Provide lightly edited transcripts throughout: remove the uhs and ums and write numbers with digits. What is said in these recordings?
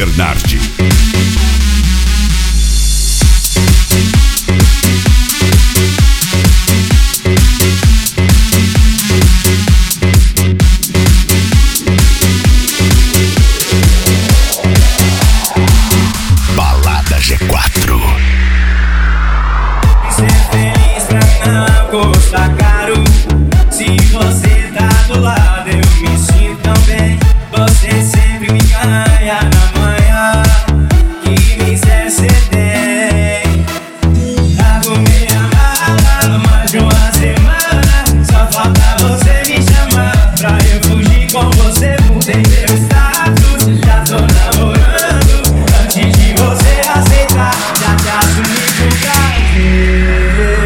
Bernardi. Balada G4. Ser feliz pra não custar caro. Se você tá do lado, eu me sinto tão bem. Você sempre me ganha na manhã. Que miséria cê tem. Arrumei a mala mais de uma semana. Só falta você me chamar pra eu fugir com você. Mudei meu status, já tô namorando. Antes de você aceitar, já te assumi pro prazer.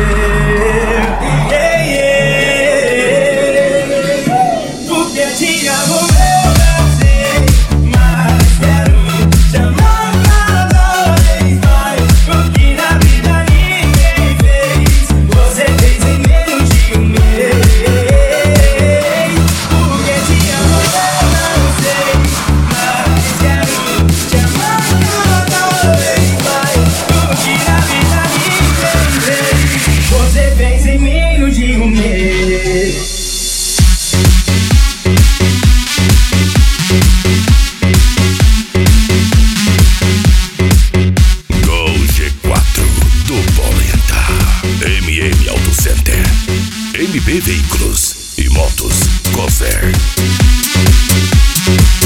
Porque te amo, eu não sei, mas quero te amar cada vez mais. Porque na vida ninguém fez, você fez em menos de um mês. Porque te amo, eu não sei, mas quero te amar cada vez mais. Porque na vida ninguém fez, você fez em menos de um mês. Gol G4 do Polenta. MM Auto Center. MB Veículos e Motos Coser.